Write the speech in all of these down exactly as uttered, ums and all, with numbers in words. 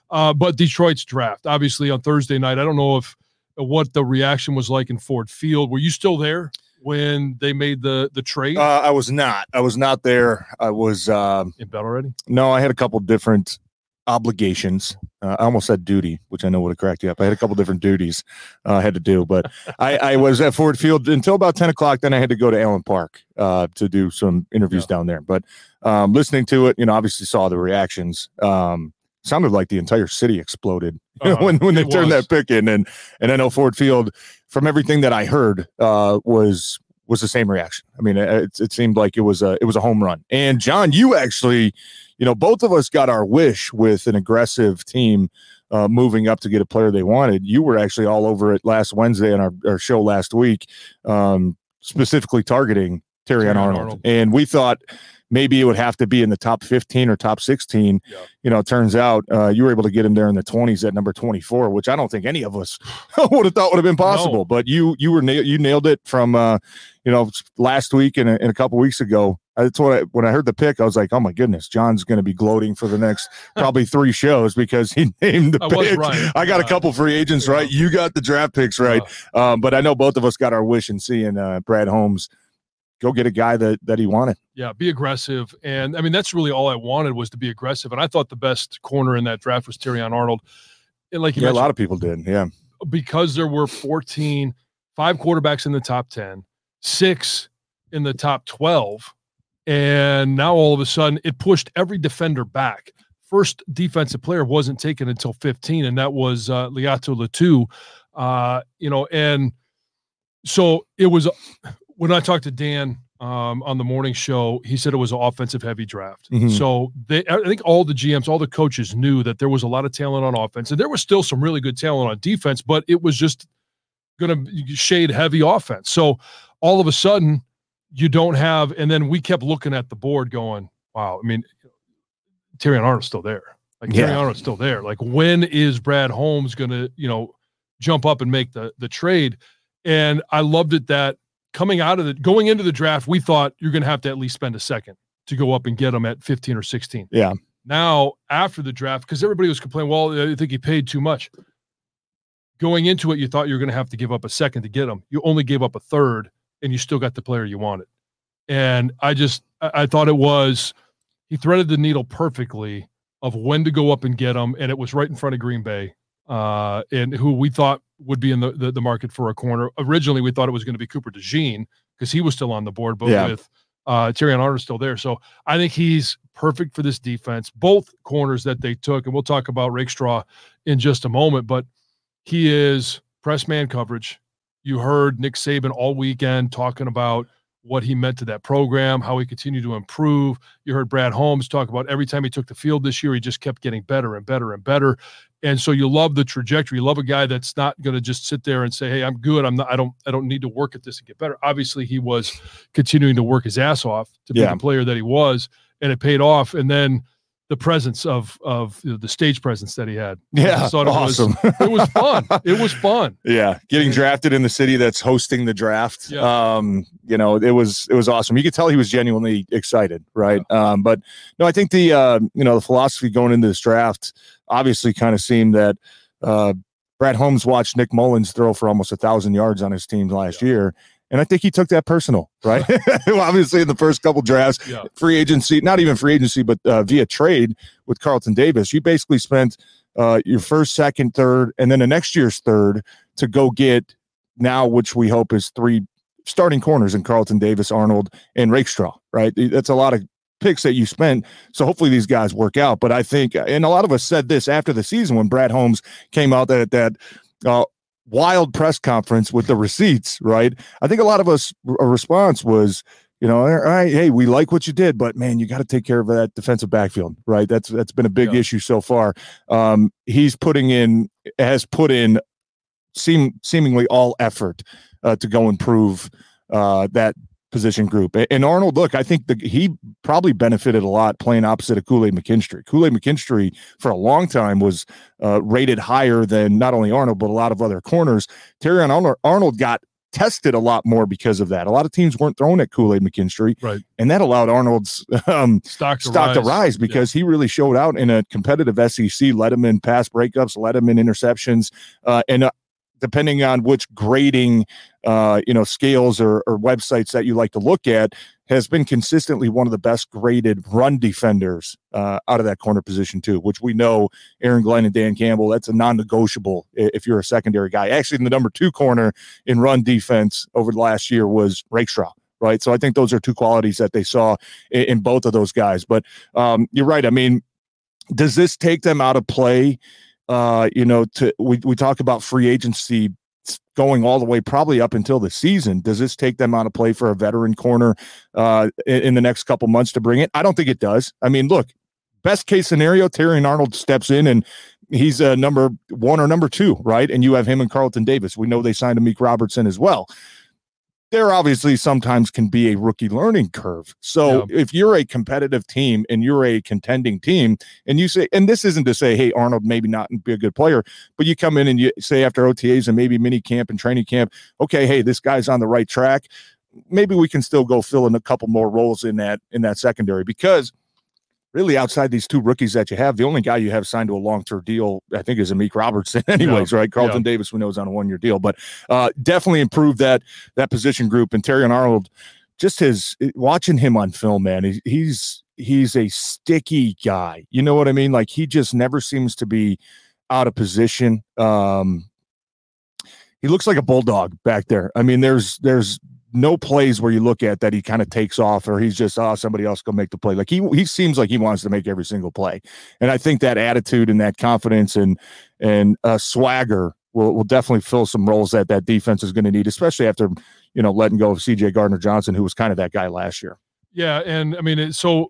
Uh, but Detroit's draft, obviously on Thursday night, I don't know if what the reaction was like in Ford Field. Were you still there when they made the the trade? Uh, I was not. I was not there. I was um, in bed already. No, I had a couple different obligations. Uh, I almost said duty, which I know would have cracked you up. I had a couple different duties uh, I had to do, but I, I was at Ford Field until about ten o'clock. Then I had to go to Allen Park uh, to do some interviews yeah. down there. But um, listening to it, you know, obviously saw the reactions. Um, sounded like the entire city exploded uh, when when they turned was. that pick in, and and I know Ford Field, from everything that I heard, uh, was was the same reaction. I mean, it, it seemed like it was a it was a home run. And John, you actually. You know, both of us got our wish with an aggressive team uh, moving up to get a player they wanted. You were actually all over it last Wednesday on our, our show last week, um, specifically targeting Terrion Arnold. Arnold. And we thought maybe it would have to be in the top fifteen or top sixteen. Yeah. You know, it turns out uh, you were able to get him there in the twenties at number twenty-four, which I don't think any of us would have thought would have been possible. No. But you you were na- you nailed it from, uh, you know, last week and a, and a couple weeks ago. That's what I, when I heard the pick, I was like, oh my goodness, John's going to be gloating for the next probably three shows because he named the I pick. Right. I got uh, a couple free agents yeah. right. You got the draft picks right. Yeah. Um, but I know both of us got our wish in seeing uh, Brad Holmes go get a guy that, that he wanted. Yeah, be aggressive. And I mean, that's really all I wanted was to be aggressive. And I thought the best corner in that draft was Terrion Arnold. And like you yeah, a lot of people did. Yeah. Because there were fourteen, five quarterbacks in the top ten, six in the top twelve. And now all of a sudden it pushed every defender back. First defensive player wasn't taken until fifteen, and that was uh, Laiatu Latu. Uh, you know, and so it was when I talked to Dan um, on the morning show, he said it was an offensive heavy draft. Mm-hmm. So they, I think all the G Ms, all the coaches knew that there was a lot of talent on offense, and there was still some really good talent on defense, but it was just going to shade heavy offense. So all of a sudden, you don't have, and then we kept looking at the board going, wow, I mean, Terrion Arnold's still there. Like, yeah. Terrion Arnold's still there. Like, when is Brad Holmes going to, you know, jump up and make the the trade? And I loved it that coming out of the, going into the draft, we thought you're going to have to at least spend a second to go up and get him at fifteen or sixteen. Yeah. Now, after the draft, because everybody was complaining, well, I think he paid too much. Going into it, you thought you were going to have to give up a second to get him. You only gave up a third, and you still got the player you wanted. And I just, I thought it was, he threaded the needle perfectly of when to go up and get him. And it was right in front of Green Bay, uh, and who we thought would be in the, the, the market for a corner. Originally, we thought it was going to be Cooper DeJean because he was still on the board, but yeah. with uh, Terrion Arnold still there. So I think he's perfect for this defense. Both corners that they took, and we'll talk about Rakestraw in just a moment, but he is press man coverage. You heard Nick Saban all weekend talking about what he meant to that program, how he continued to improve. You heard Brad Holmes talk about every time he took the field this year, he just kept getting better and better and better. And so you love the trajectory. You love a guy that's not going to just sit there and say, hey, I'm good. I'm not, I don't, I don't need to work at this and get better. Obviously he was continuing to work his ass off to be yeah. the player that he was, and it paid off. And then the presence of of you know, the stage presence that he had. Yeah, I thought it awesome. Was, it was fun. It was fun. Yeah, getting drafted in the city that's hosting the draft. Yeah. Um, you know, it was it was awesome. You could tell he was genuinely excited, right? Yeah. Um, but no, I think the uh, you know the philosophy going into this draft obviously kind of seemed that uh, Brad Holmes watched Nick Mullins throw for almost a thousand yards on his team last yeah. year. And I think he took that personal, right? well, obviously, in the first couple drafts, yeah. free agency, not even free agency, but uh, via trade with Carlton Davis, you basically spent uh, your first, second, third, and then the next year's third to go get now, which we hope is three starting corners in Carlton Davis, Arnold, and Rakestraw, right? That's a lot of picks that you spent. So hopefully these guys work out. But I think, and a lot of us said this after the season when Brad Holmes came out that that uh, wild press conference with the receipts, right? I think a lot of us, a response was, you know, all right, hey, we like what you did, but man, you got to take care of that defensive backfield, right? That's that's been a big yeah. issue so far. Um, he's putting in, has put in seem seemingly all effort uh, to go improve uh, that position group. And Arnold, look, I think the, he probably benefited a lot playing opposite of Kool-Aid McKinstry. Kool-Aid McKinstry for a long time was uh, rated higher than not only Arnold, but a lot of other corners. Terrion Arnold, Arnold got tested a lot more because of that. A lot of teams weren't throwing at Kool-Aid McKinstry, right? And that allowed Arnold's um, stock to stock rise. to rise because yeah. he really showed out in a competitive S E C, led him in pass breakups, led him in interceptions, uh, and uh, depending on which grading, uh, you know, scales or, or websites that you like to look at, has been consistently one of the best graded run defenders uh, out of that corner position too, which we know Aaron Glenn and Dan Campbell, that's a non-negotiable if you're a secondary guy. Actually, the number two corner in run defense over the last year was Rakestraw, right? So I think those are two qualities that they saw in, in both of those guys. But um, you're right. I mean, does this take them out of play? Uh, you know, to we, we talk about free agency going all the way probably up until the season. Does this take them out of play for a veteran corner uh, in, in the next couple months to bring it? I don't think it does. I mean, look, best case scenario, Terrion Arnold steps in and he's a uh, number one or number two, right? And you have him and Carlton Davis. We know they signed Amik Robertson as well. There obviously sometimes can be a rookie learning curve. So yeah. if you're a competitive team and you're a contending team and you say, and this isn't to say, hey, Arnold maybe not be a good player, but you come in and you say after O T As and maybe mini camp and training camp, okay, hey, this guy's on the right track. Maybe we can still go fill in a couple more roles in that, in that secondary, because really outside these two rookies that you have, the only guy you have signed to a long-term deal, I think, is Amik Robertson anyways, yeah. right? Carlton yeah. Davis, we know, is on a one-year deal, but uh, definitely improved that that position group. And Terrion Arnold, just his watching him on film, man, he, he's he's a sticky guy. You know what I mean? Like, he just never seems to be out of position. Um, he looks like a bulldog back there. I mean, there's there's no plays where you look at that he kind of takes off or he's just, oh, somebody else go make the play. Like he he seems like he wants to make every single play. And I think that attitude and that confidence and and uh, swagger will, will definitely fill some roles that that defense is going to need, especially after, you know, letting go of C J Gardner-Johnson, who was kind of that guy last year. Yeah, and I mean, it, so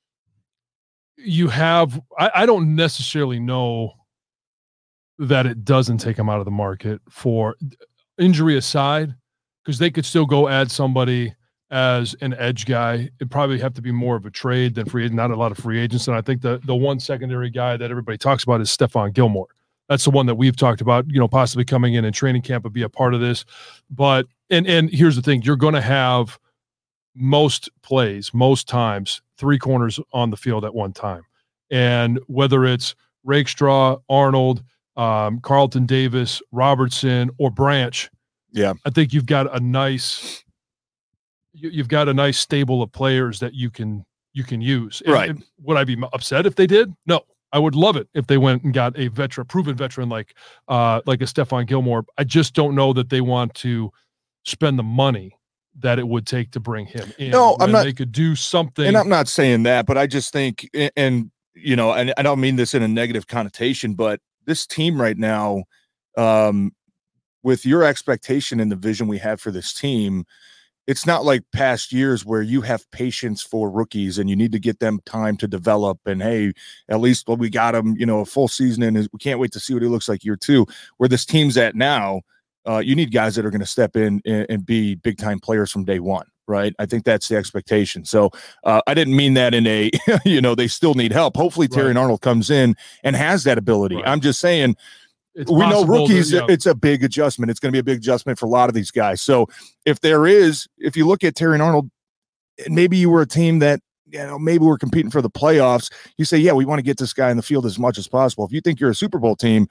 you have I, I don't necessarily know that it doesn't take him out of the market for injury aside, because they could still go add somebody as an edge guy. It'd probably have to be more of a trade than free agent, not a lot of free agents. And I think the the one secondary guy that everybody talks about is Stephon Gilmore. That's the one that we've talked about, you know, possibly coming in in training camp and be a part of this. But, and and here's the thing, you're going to have most plays, most times, three corners on the field at one time. And whether it's Rakestraw, Arnold, um, Carlton Davis, Robertson, or Branch, yeah, I think you've got a nice, you, you've got a nice stable of players that you can you can use. And, right? And would I be upset if they did? No, I would love it if they went and got a veteran, proven veteran like uh, like a Stephon Gilmore. I just don't know that they want to spend the money that it would take to bring him in. No, I'm not. They could do something. And I'm not saying that, but I just think, and you know, and I don't mean this in a negative connotation, but this team right now, um, with your expectation and the vision we have for this team, it's not like past years where you have patience for rookies and you need to get them time to develop. And hey, at least well, we got him, you know, a full season and we can't wait to see what he looks like year two. Where this team's at now, uh, you need guys that are going to step in and, and be big time players from day one. Right. I think that's the expectation. So uh, I didn't mean that in a, you know, they still need help. Hopefully Terrion right. Arnold comes in and has that ability. Right. I'm just saying, It's we know rookies, that, yeah. it's a big adjustment. It's going to be a big adjustment for a lot of these guys. So if there is, if you look at Terrion Arnold, maybe you were a team that, you know, maybe we're competing for the playoffs. You say, yeah, we want to get this guy in the field as much as possible. If you think you're a Super Bowl team,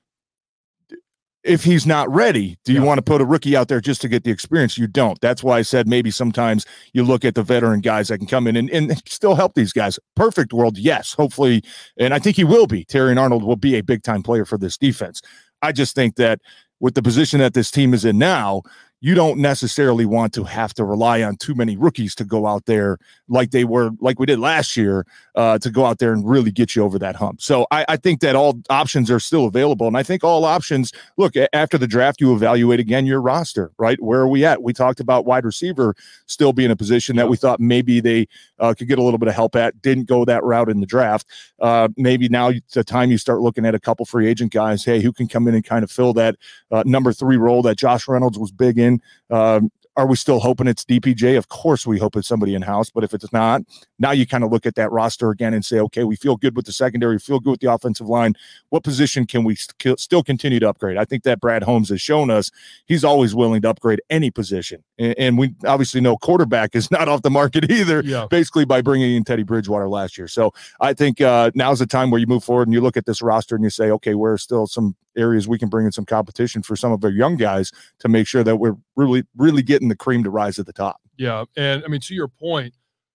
if he's not ready, do you yeah. want to put a rookie out there just to get the experience? You don't. That's why I said maybe sometimes you look at the veteran guys that can come in and, and still help these guys. Perfect world, yes, hopefully. And I think he will be. Terrion Arnold will be a big-time player for this defense. I just think that with the position that this team is in now, you don't necessarily want to have to rely on too many rookies to go out there like they were, like we did last year, uh, to go out there and really get you over that hump. So I, I think that all options are still available. And I think all options, look, after the draft, you evaluate again your roster, right? Where are we at? We talked about wide receiver still being a position that we thought maybe they uh, could get a little bit of help at. Didn't go that route in the draft. Uh, maybe now it's the time you start looking at a couple free agent guys. Hey, who can come in and kind of fill that uh, number three role that Josh Reynolds was big in? Um, are we still hoping it's D P J? Of course we hope it's somebody in-house, but if it's not, now you kind of look at that roster again and say, okay, we feel good with the secondary, we feel good with the offensive line. What position can we st- still continue to upgrade? I think that Brad Holmes has shown us he's always willing to upgrade any position. And, and we obviously know quarterback is not off the market either, yeah. basically by bringing in Teddy Bridgewater last year. So I think uh, now's the time where you move forward and you look at this roster and you say, okay, where are still some areas we can bring in some competition for some of our young guys to make sure that we're really, really getting the cream to rise at the top. Yeah. And I mean, to your point,